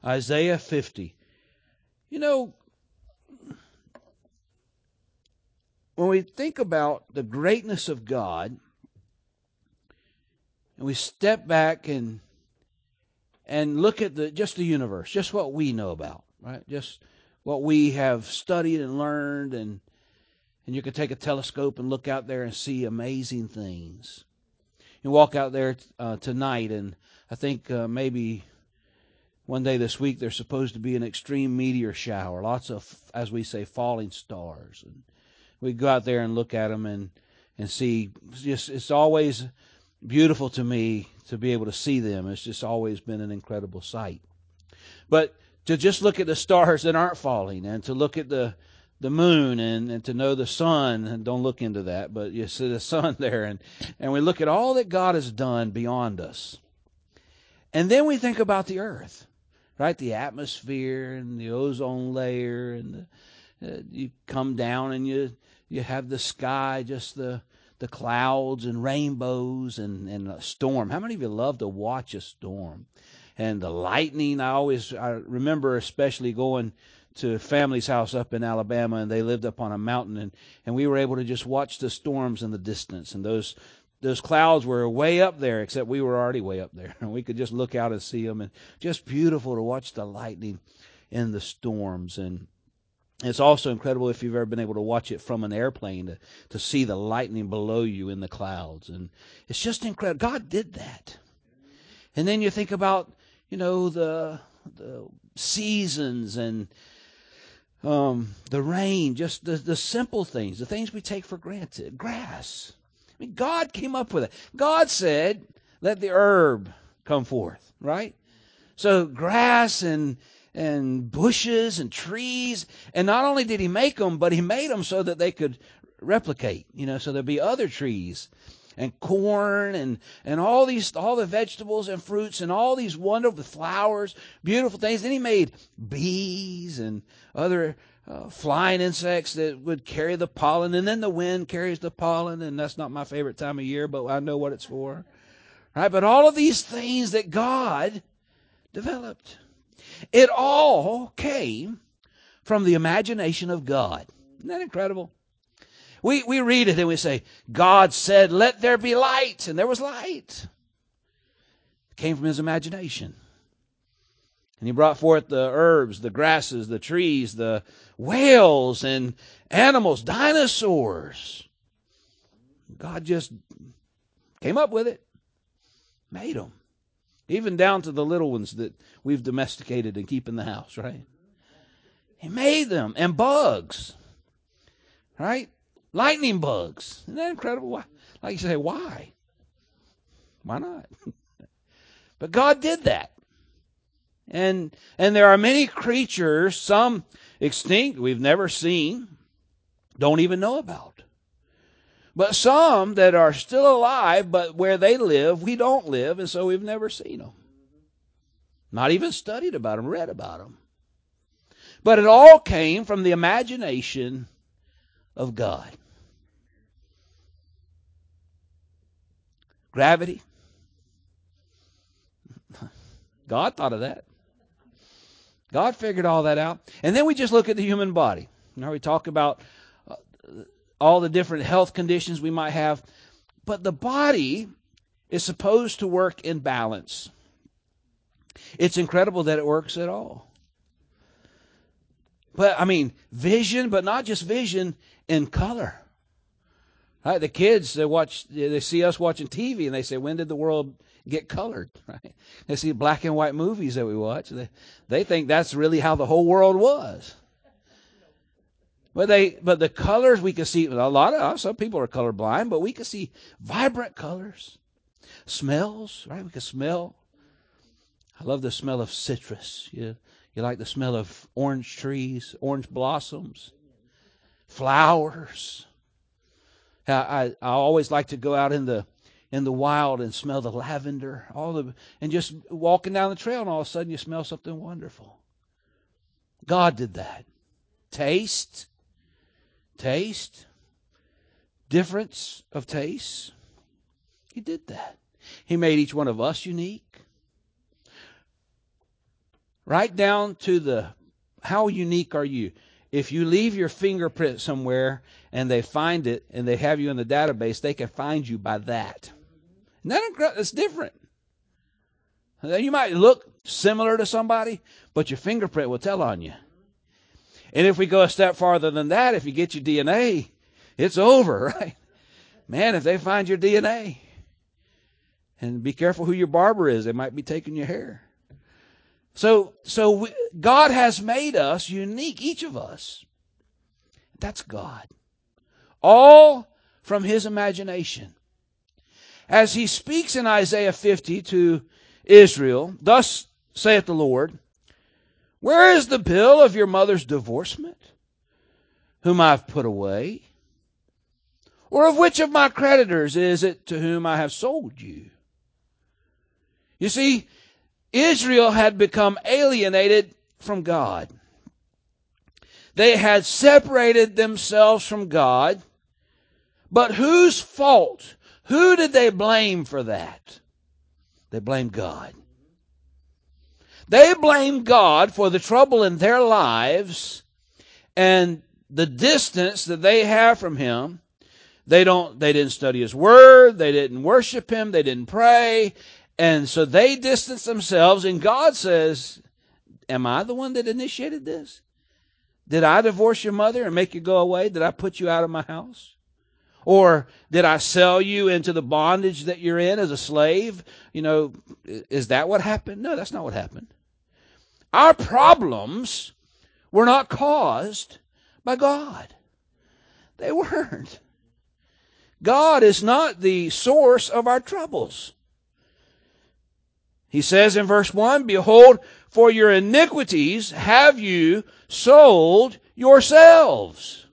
Isaiah 50. You know, when we think about the greatness of God, and we step back and look at just the universe, just what we know about, right? Just what we have studied and learned, and you can take a telescope and look out there and see amazing things. You walk out there tonight, and I think maybe one day this week there's supposed to be an extreme meteor shower, lots of, as we say, falling stars. And we go out there and look at them and see. It's always beautiful to me to be able to see them. It's just always been an incredible sight. But to just look at the stars that aren't falling, and to look at the moon, and to know the sun, and don't look into that, but you see the sun there, and we look at all that God has done beyond us. And then we think about the earth, right? The atmosphere and the ozone layer, and you come down and you have the sky, just the clouds and rainbows and a storm. How many of you love to watch a storm? And the lightning, I remember especially going to family's house up in Alabama, and they lived up on a mountain, and we were able to just watch the storms in the distance. And those clouds were way up there, except we were already way up there. And we could just look out and see them, and just beautiful to watch the lightning in the storms. And it's also incredible if you've ever been able to watch it from an airplane, to see the lightning below you in the clouds. And it's just incredible. God did that. And then you think about, the seasons and the rain, just the simple things, the things we take for granted. Grass. I mean, God came up with it. God said, let the herb come forth, right? So grass and bushes and trees. And not only did he make them, but he made them so that they could replicate, so there'd be other trees and corn and all the vegetables and fruits and all these wonderful flowers, beautiful things. Then he made bees and other flying insects that would carry the pollen. And then the wind carries the pollen. And that's not my favorite time of year, but I know what it's for. Right? But all of these things that God developed, it all came from the imagination of God. Isn't that incredible? We read it and we say, God said, let there be light. And there was light. It came from his imagination. And he brought forth the herbs, the grasses, the trees, the whales and animals, dinosaurs. God just came up with it, made them. Even down to the little ones that we've domesticated and keep in the house, right? He made them. And bugs, right? Lightning bugs. Isn't that incredible? Why? Like you say, why? Why not? But God did that. And there are many creatures, some extinct, we've never seen, don't even know about. But some that are still alive, but where they live, we don't live, and so we've never seen them. Not even studied about them, read about them. But it all came from the imagination of God. Gravity. God thought of that. God figured all that out. And then we just look at the human body. Now we talk about all the different health conditions we might have. But the body is supposed to work in balance. It's incredible that it works at all. But, vision, but not just vision, in color. Right? The kids, they see us watching TV and they say, when did the world get colored? Right? They see black and white movies that we watch. They think that's really how the whole world was. But the colors we can see, some people are colorblind, but we can see vibrant colors. Smells, right? We can smell. I love the smell of citrus. You like the smell of orange trees, orange blossoms, flowers. I always like to go out in the wild and smell the lavender, and just walking down the trail, and all of a sudden you smell something wonderful. God did that. Taste, difference of taste. He did that. He made each one of us unique. right down to how unique are you? If you leave your fingerprint somewhere and they find it and they have you in the database, they can find you by that. Isn't that incredible? It's different. You might look similar to somebody, but your fingerprint will tell on you. And if we go a step farther than that, if you get your DNA, it's over, right? Man, if they find your DNA, and be careful who your barber is. They might be taking your hair. So God has made us unique, each of us. That's God. All from His imagination. As He speaks in Isaiah 50 to Israel, thus saith the Lord, where is the bill of your mother's divorcement, whom I've put away? Or of which of my creditors is it to whom I have sold you? You see, Israel had become alienated from God. They had separated themselves from God. But whose fault? Who did they blame for that? They blamed God. They blamed God for the trouble in their lives and the distance that they have from Him. They didn't study His Word. They didn't worship Him. They didn't pray. And so they distanced themselves, and God says, am I the one that initiated this? Did I divorce your mother and make you go away? Did I put you out of my house? Or did I sell you into the bondage that you're in as a slave? You know, is that what happened? No, that's not what happened. Our problems were not caused by God. They weren't. God is not the source of our troubles. He says in verse 1, behold, for your iniquities have you sold yourselves.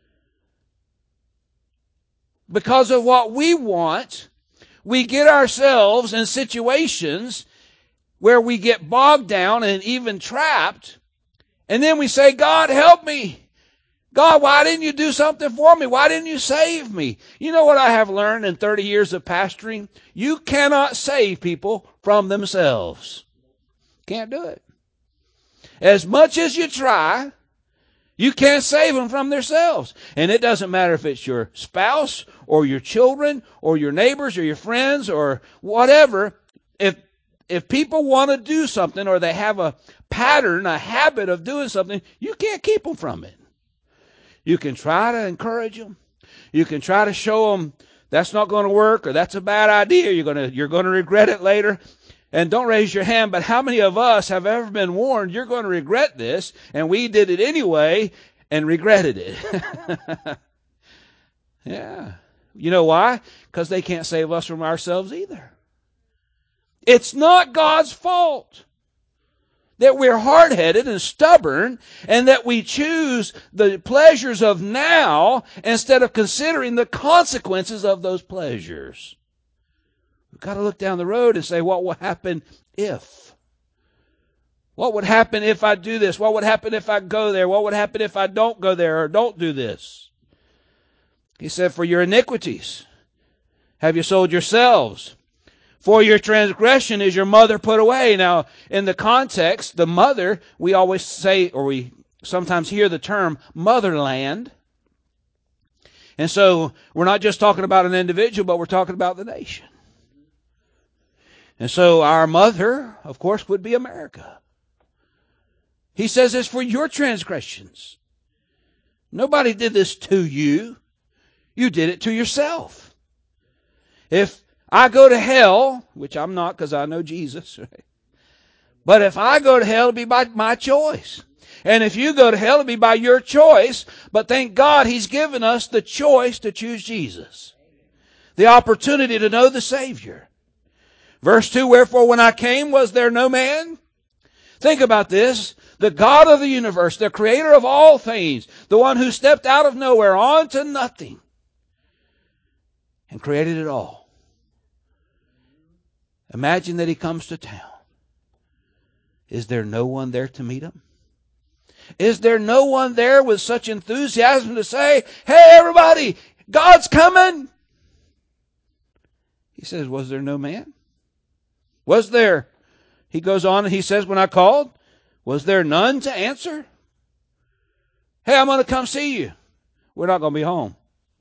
Because of what we want, we get ourselves in situations where we get bogged down and even trapped. And then we say, God, help me. God, why didn't you do something for me? Why didn't you save me? You know what I have learned in 30 years of pastoring? You cannot save people from themselves. Can't do it. As much as you try, you can't save them from themselves. And it doesn't matter if it's your spouse or your children or your neighbors or your friends or whatever. If people want to do something or they have a pattern, a habit of doing something, you can't keep them from it. You can try to encourage them. You can try to show them that's not going to work or that's a bad idea. You're going to regret it later. And don't raise your hand, but how many of us have ever been warned you're going to regret this, and we did it anyway and regretted it? Yeah. You know why? Because they can't save us from ourselves either. It's not God's fault that we're hard-headed and stubborn and that we choose the pleasures of now instead of considering the consequences of those pleasures. We've got to look down the road and say, what will happen if? What would happen if I do this? What would happen if I go there? What would happen if I don't go there or don't do this? He said, for your iniquities have you sold yourselves. For your transgression is your mother put away. Now, in the context, the mother, we always say, or we sometimes hear the term motherland. And so we're not just talking about an individual, but we're talking about the nation. And so our mother, of course, would be America. He says it's for your transgressions. Nobody did this to you. You did it to yourself. If I go to hell, which I'm not because I know Jesus, right? But if I go to hell, it'll be by my choice. And if you go to hell, it'll be by your choice. But thank God He's given us the choice to choose Jesus. The opportunity to know the Savior. Verse 2, wherefore when I came, was there no man? Think about this. The God of the universe, the creator of all things, the one who stepped out of nowhere onto nothing and created it all. Imagine that He comes to town. Is there no one there to meet Him? Is there no one there with such enthusiasm to say, hey, everybody, God's coming? He says, was there no man? Was there? He goes on and he says, when I called, Was there none to answer? Hey, I'm going to come see you. We're not going to be home.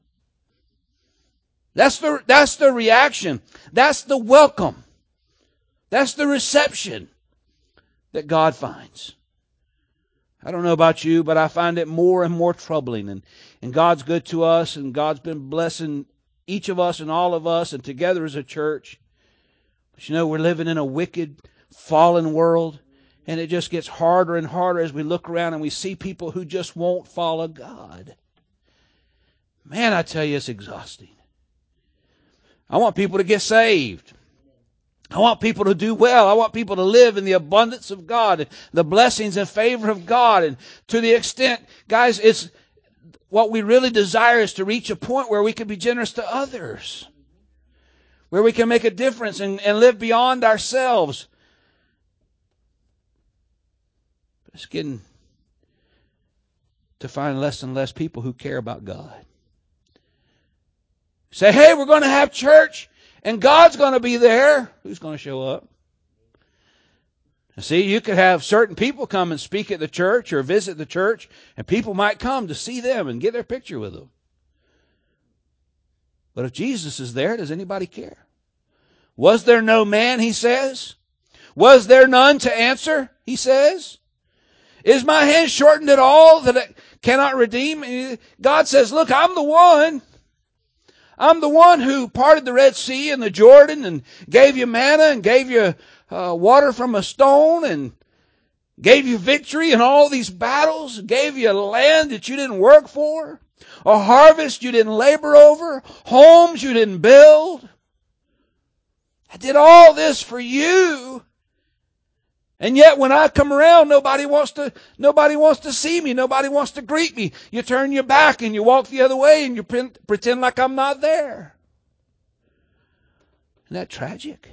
That's the reaction. That's the welcome. That's the reception that God finds. I don't know about you, but I find it more and more troubling. And God's good to us, and God's been blessing each of us and all of us and together as a church. But you know, we're living in a wicked, fallen world, and it just gets harder and harder as we look around and we see people who just won't follow God. Man, I tell you, it's exhausting. I want people to get saved. I want people to do well. I want people to live in the abundance of God, the blessings and favor of God. And to the extent, guys, it's what we really desire is to reach a point where we can be generous to others, where we can make a difference and live beyond ourselves. But it's getting to find less and less people who care about God. Say, hey, we're going to have church. And God's going to be there. Who's going to show up? See, you could have certain people come and speak at the church or visit the church, and people might come to see them and get their picture with them. But if Jesus is there, does anybody care? Was there no man, he says? Was there none to answer, he says? Is my hand shortened at all that it cannot redeem? God says, look, I'm the one. I'm the one who parted the Red Sea and the Jordan and gave you manna and gave you water from a stone and gave you victory in all these battles, gave you a land that you didn't work for, a harvest you didn't labor over, homes you didn't build. I did all this for you. And yet when I come around, nobody wants to see me. Nobody wants to greet me. You turn your back and you walk the other way and you pretend like I'm not there. Isn't that tragic?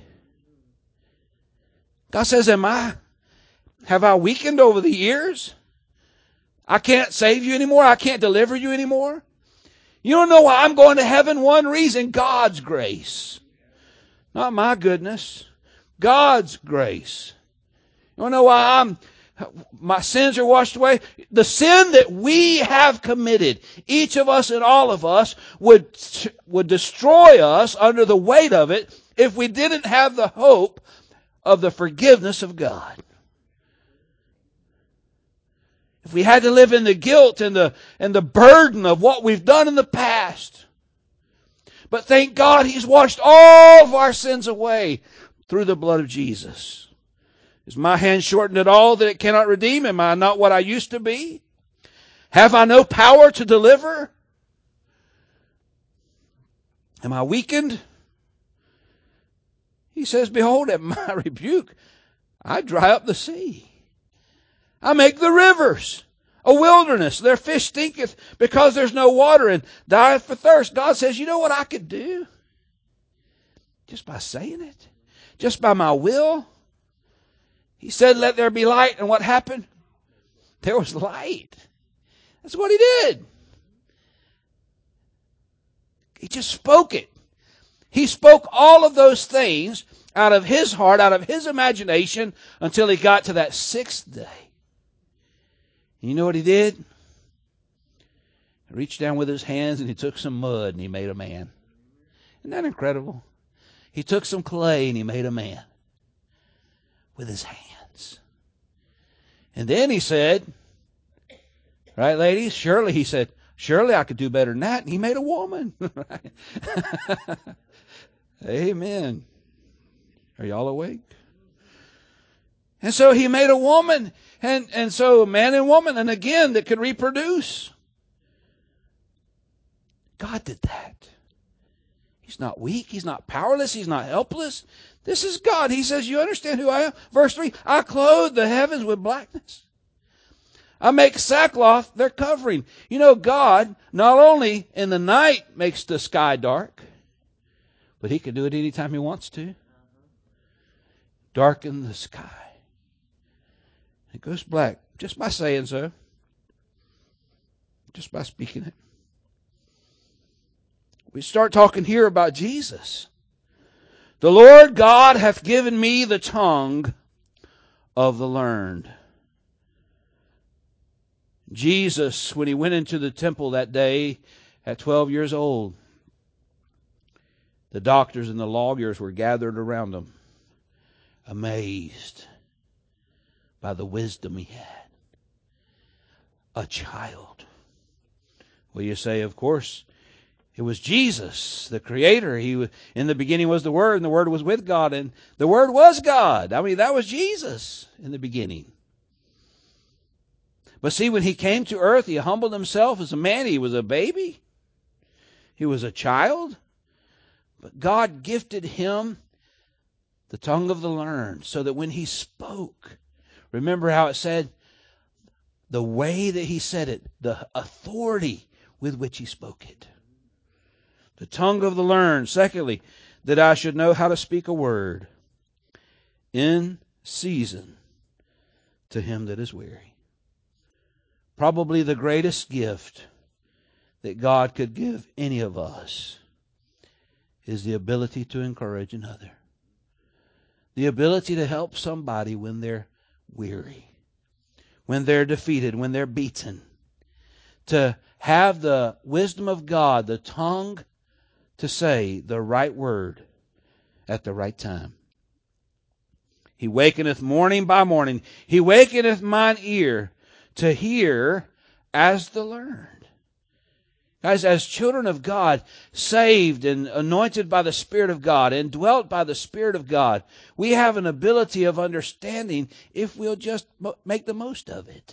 God says, have I weakened over the years? I can't save you anymore. I can't deliver you anymore. You don't know why I'm going to heaven? One reason, God's grace. Not my goodness. God's grace. You don't know why my sins are washed away? The sin that we have committed, each of us and all of us, would destroy us under the weight of it if we didn't have the hope of the forgiveness of God. If we had to live in the guilt and the burden of what we've done in the past. But thank God He's washed all of our sins away through the blood of Jesus. Is my hand shortened at all that it cannot redeem? Am I not what I used to be? Have I no power to deliver? Am I weakened? He says, behold, at my rebuke, I dry up the sea. I make the rivers a wilderness. Their fish stinketh because there's no water and dieth for thirst. God says, you know what I could do? Just by saying it. Just by my will. He said, let there be light. And what happened? There was light. That's what He did. He just spoke it. He spoke all of those things out of His heart, out of His imagination, until He got to that sixth day. And you know what He did? He reached down with His hands and He took some mud and He made a man. Isn't that incredible? He took some clay and He made a man with His hands. And then He said, right, ladies? He said, surely I could do better than that. And He made a woman. Amen. Are y'all awake? And so He made a woman. And so a man and woman, and again, that could reproduce. God did that. He's not weak. He's not powerless. He's not helpless. This is God. He says, you understand who I am? Verse 3, I clothe the heavens with blackness. I make sackcloth their covering. You know, God not only in the night makes the sky dark, but He can do it anytime He wants to. Darken the sky. It goes black just by saying so. Just by speaking it. We start talking here about Jesus. The Lord God hath given me the tongue of the learned. Jesus, when he went into the temple that day at 12 years old, the doctors and the lawyers were gathered around him, amazed by the wisdom he had. A child. Well, you say, of course, it was Jesus, the Creator. In the beginning was the Word, and the Word was with God, and the Word was God. I mean, that was Jesus in the beginning. But see, when he came to earth, he humbled himself as a man. He was a baby. He was a child. But God gifted him the tongue of the learned, so that when he spoke, remember how it said, the way that he said it, the authority with which he spoke it. The tongue of the learned. Secondly, that I should know how to speak a word in season to him that is weary. Probably the greatest gift that God could give any of us is the ability to encourage another. The ability to help somebody when they're weary, when they're defeated, when they're beaten. To have the wisdom of God, the tongue to say the right word at the right time. He wakeneth morning by morning. He wakeneth mine ear to hear as the learned. Guys, as children of God, saved and anointed by the Spirit of God, and dwelt by the Spirit of God, we have an ability of understanding if we'll just make the most of it.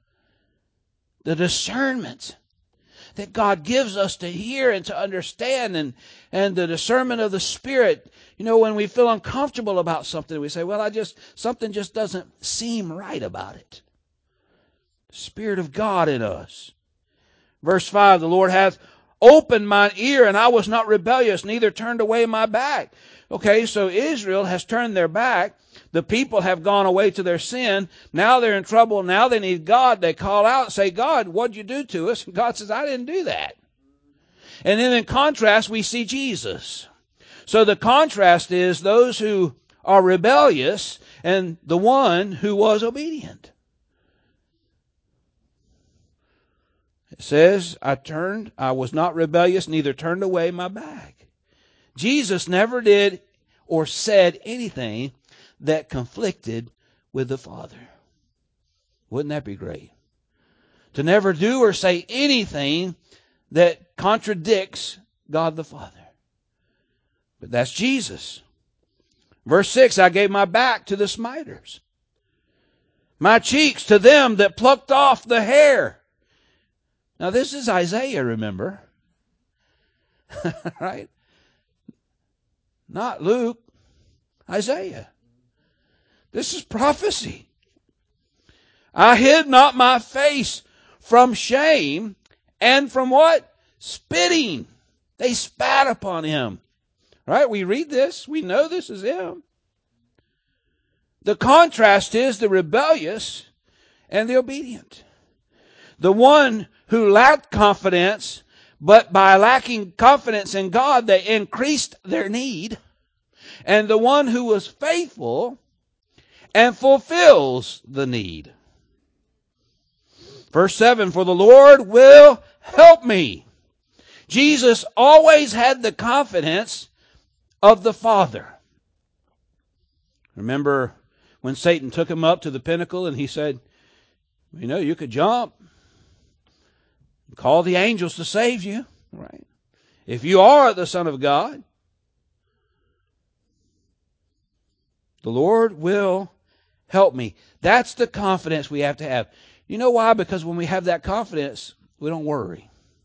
The discernment that God gives us to hear and to understand, and the discernment of the Spirit. You know, when we feel uncomfortable about something, we say, well, something just doesn't seem right about it. The Spirit of God in us. Verse 5, the Lord hath opened mine ear, and I was not rebellious, neither turned away my back. Okay, so Israel has turned their back. The people have gone away to their sin. Now they're in trouble. Now they need God. They call out and say, God, what'd you do to us? And God says, I didn't do that. And then in contrast, we see Jesus. So the contrast is those who are rebellious and the one who was obedient. It says, I was not rebellious, neither turned away my back. Jesus never did or said anything that conflicted with the Father. Wouldn't that be great? To never do or say anything that contradicts God the Father. But that's Jesus. Verse 6, I gave my back to the smiters, my cheeks to them that plucked off the hair. Now this is Isaiah, remember? Right? Not Luke. Isaiah. This is prophecy. I hid not my face from shame and from what? Spitting. They spat upon him. Right? We read this. We know this is him. The contrast is the rebellious and the obedient. The one who lacked confidence, but by lacking confidence in God, they increased their need. And the one who was faithful and fulfills the need. Verse 7, for the Lord will help me. Jesus always had the confidence of the Father. Remember when Satan took him up to the pinnacle and he said, you know, you could jump. Call the angels to save you, right? If you are the Son of God, the Lord will help me. That's the confidence we have to have. You know why? Because when we have that confidence, we don't worry.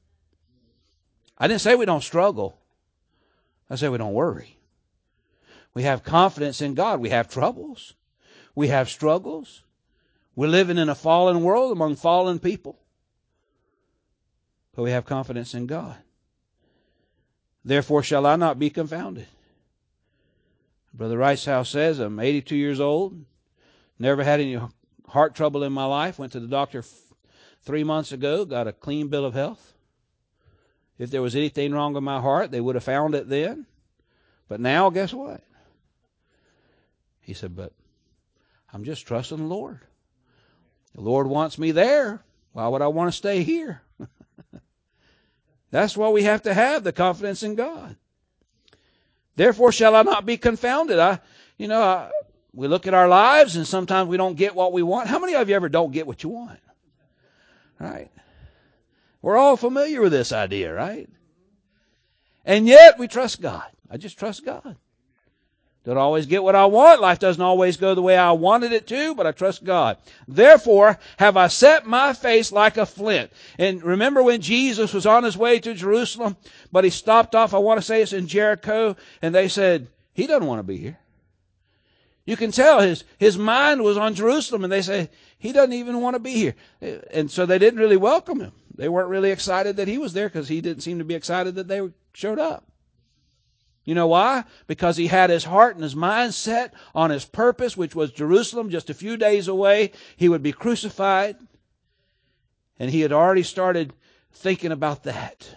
I didn't say we don't struggle. I said we don't worry. We have confidence in God. We have troubles. We have struggles. We're living in a fallen world among fallen people. But we have confidence in God. Therefore shall I not be confounded. Brother Ricehouse says, I'm 82 years old. Never had any heart trouble in my life. Went to the doctor 3 months ago. Got a clean bill of health. If there was anything wrong with my heart, they would have found it then. But now, guess what? He said, but I'm just trusting the Lord. The Lord wants me there. Why would I want to stay here? That's why we have to have the confidence in God. Therefore shall I not be confounded. We look at our lives and sometimes we don't get what we want. How many of you ever don't get what you want? Right? We're all familiar with this idea, right? And yet we trust God. I just trust God. Don't always get what I want. Life doesn't always go the way I wanted it to, but I trust God. Therefore have I set my face like a flint. And remember when Jesus was on his way to Jerusalem, but he stopped off, I want to say it's in Jericho, and they said, he doesn't want to be here. You can tell his mind was on Jerusalem, and they say, he doesn't even want to be here. And so they didn't really welcome him. They weren't really excited that he was there because he didn't seem to be excited that they showed up. You know why? Because he had his heart and his mind set on his purpose, which was Jerusalem, just a few days away. He would be crucified. And he had already started thinking about that.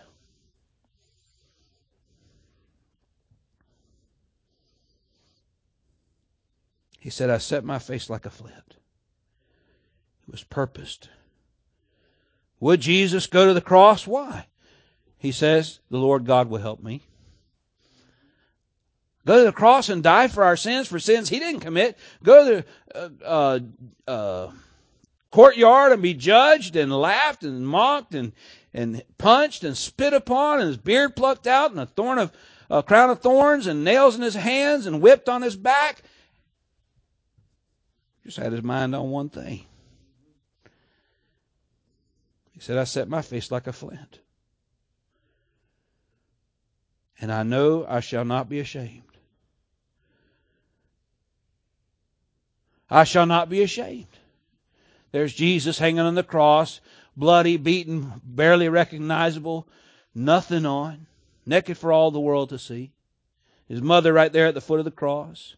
He said, I set my face like a flint. It was purposed. Would Jesus go to the cross? Why? He says, the Lord God will help me. Go to the cross and die for our sins, for sins he didn't commit. Go to the courtyard and be judged and laughed and mocked and punched and spit upon and his beard plucked out and a crown of thorns and nails in his hands and whipped on his back. Just had his mind on one thing. He said, I set my face like a flint. And I know I shall not be ashamed. I shall not be ashamed. There's Jesus hanging on the cross, bloody, beaten, barely recognizable, nothing on, naked for all the world to see. His mother right there at the foot of the cross.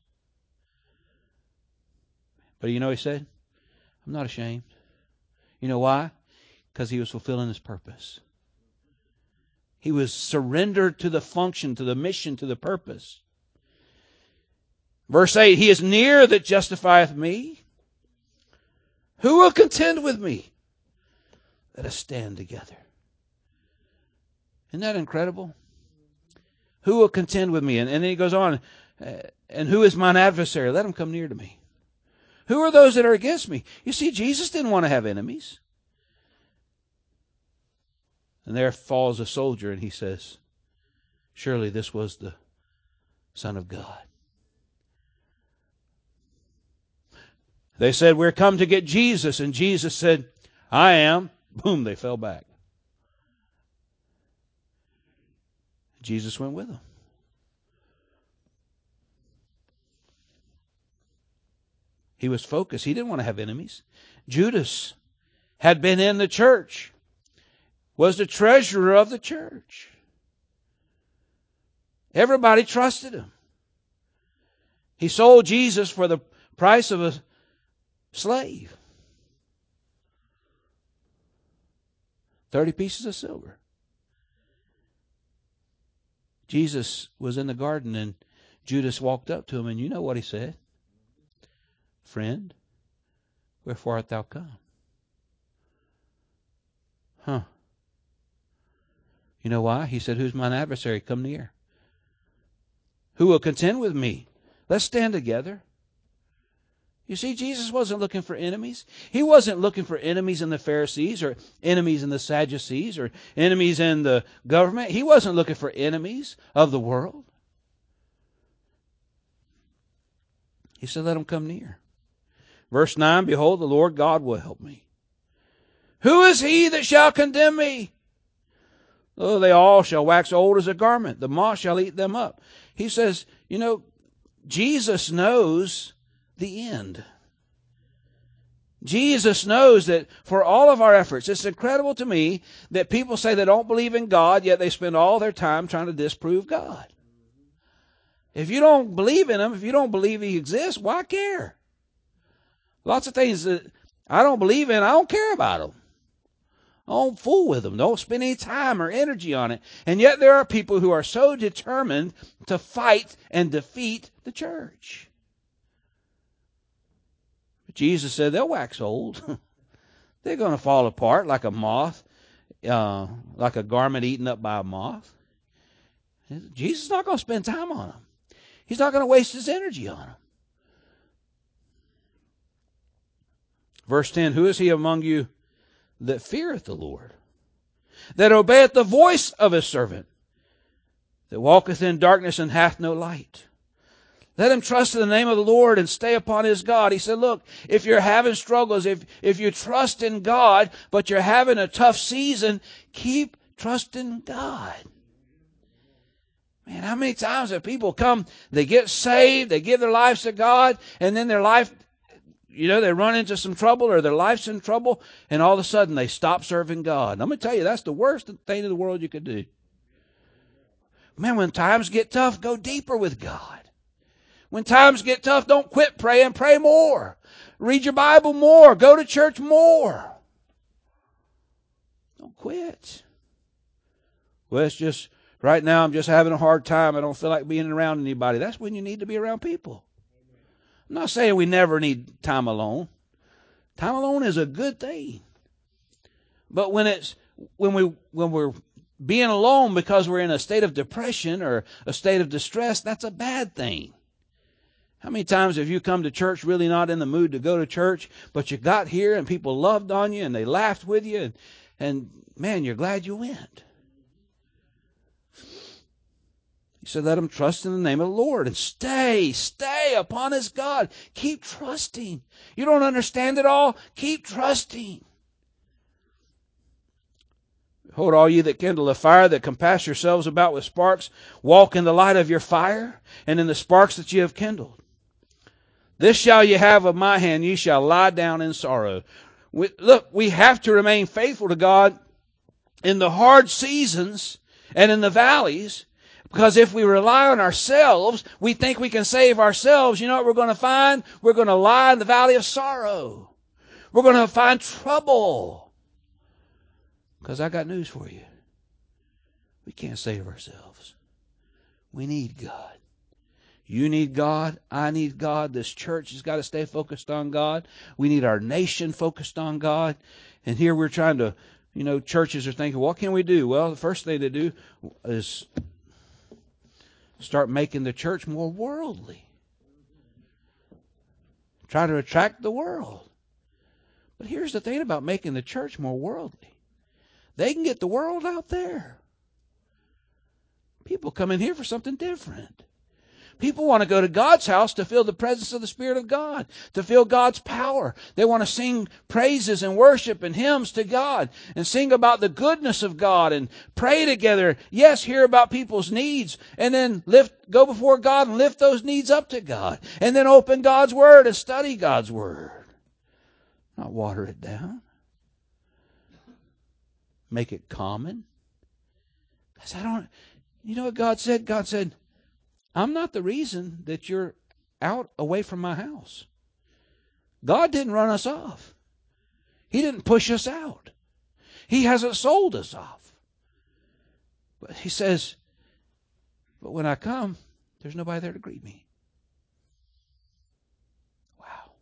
But you know what he said? I'm not ashamed. You know why? Because he was fulfilling his purpose. He was surrendered to the function, to the mission, to the purpose. Verse 8, he is near that justifieth me. Who will contend with me? Let us stand together. Isn't that incredible? Who will contend with me? And then he goes on, and who is mine adversary? Let him come near to me. Who are those that are against me? You see, Jesus didn't want to have enemies. And there falls a soldier and he says, surely this was the Son of God. They said, we're come to get Jesus. And Jesus said, I am. Boom, they fell back. Jesus went with them. He was focused. He didn't want to have enemies. Judas had been in the church, was the treasurer of the church. Everybody trusted him. He sold Jesus for the price of a slave. 30 pieces of silver. Jesus was in the garden and Judas walked up to him, and you know what he said? Friend, wherefore art thou come? You know why? He said, who's mine adversary? Come near. Who will contend with me? Let's stand together. You see, Jesus wasn't looking for enemies. He wasn't looking for enemies in the Pharisees or enemies in the Sadducees or enemies in the government. He wasn't looking for enemies of the world. He said, let them come near. Verse 9, behold, the Lord God will help me. Who is he that shall condemn me? Oh, they all shall wax old as a garment. The moth shall eat them up. He says, you know, Jesus knows the end. Jesus knows that for all of our efforts, it's incredible to me that people say they don't believe in God, yet they spend all their time trying to disprove God. If you don't believe in Him, if you don't believe He exists, why care? Lots of things that I don't believe in, I don't care about them. I don't fool with them. Don't spend any time or energy on it. And yet there are people who are so determined to fight and defeat the church. But Jesus said they'll wax old. They're going to fall apart like a moth, like a garment eaten up by a moth. Jesus is not going to spend time on them. He's not going to waste his energy on them. Verse 10, who is he among you that feareth the Lord, that obeyeth the voice of his servant, that walketh in darkness and hath no light? Let him trust in the name of the Lord and stay upon his God. He said, look, if you're having struggles, if you trust in God, but you're having a tough season, keep trusting God. Man, how many times have people come, they get saved, they give their lives to God, and then their life, they run into some trouble or their life's in trouble, and all of a sudden they stop serving God. And I'm going to tell you, that's the worst thing in the world you could do. Man, when times get tough, go deeper with God. When times get tough, don't quit praying. Pray more. Read your Bible more. Go to church more. Don't quit. Well, it's just, right now I'm just having a hard time. I don't feel like being around anybody. That's when you need to be around people. I'm not saying we never need time alone. Time alone is a good thing. But when we're being alone because we're in a state of depression or a state of distress, that's a bad thing. How many times have you come to church really not in the mood to go to church, but you got here and people loved on you and they laughed with you and man, you're glad you went. He said, let him trust in the name of the Lord and stay upon his God. Keep trusting. You don't understand it all? Keep trusting. Behold, all ye that kindle a fire, that compass yourselves about with sparks, walk in the light of your fire and in the sparks that ye have kindled. This shall ye have of my hand, ye shall lie down in sorrow. We have to remain faithful to God in the hard seasons and in the valleys, because if we rely on ourselves, we think we can save ourselves. You know what we're going to find? We're going to lie in the valley of sorrow. We're going to find trouble. Because I got news for you. We can't save ourselves. We need God. You need God. I need God. This church has got to stay focused on God. We need our nation focused on God. And here we're trying to, churches are thinking, what can we do? Well, the first thing to do is start making the church more worldly. Try to attract the world. But here's the thing about making the church more worldly. They can get the world out there. People come in here for something different. People want to go to God's house to feel the presence of the Spirit of God, to feel God's power. They want to sing praises and worship and hymns to God and sing about the goodness of God and pray together. Yes, hear about people's needs and then go before God and lift those needs up to God and then open God's Word and study God's Word. Not water it down. Make it common. Because you know what God said? God said, I'm not the reason that you're out away from my house. God didn't run us off. He didn't push us out. He hasn't sold us off. But he says, but when I come, there's nobody there to greet me. Wow.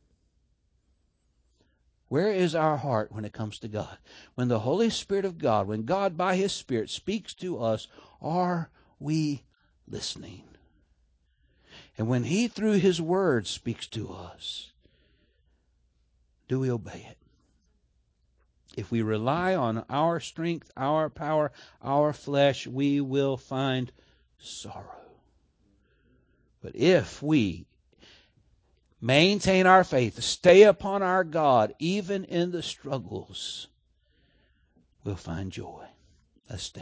Where is our heart when it comes to God? When the Holy Spirit of God, when God by His Spirit speaks to us, are we listening? And when He, through His Word, speaks to us, do we obey it? If we rely on our strength, our power, our flesh, we will find sorrow. But if we maintain our faith, stay upon our God, even in the struggles, we'll find joy. Let's stand.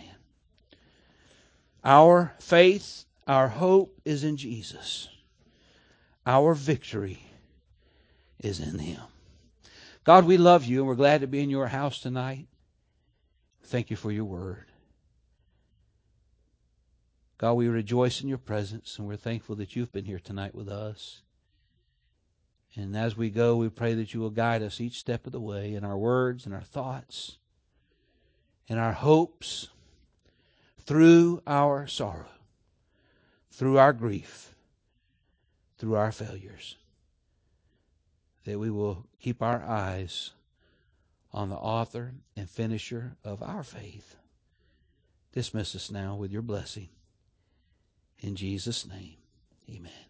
Our faith, our hope is in Jesus. Our victory is in Him. God, we love you and we're glad to be in your house tonight. Thank you for your word. God, we rejoice in your presence and we're thankful that you've been here tonight with us. And as we go, we pray that you will guide us each step of the way in our words and our thoughts and our hopes through our sorrow, through our grief, through our failures, that we will keep our eyes on the author and finisher of our faith. Dismiss us now with your blessing. In Jesus' name, amen.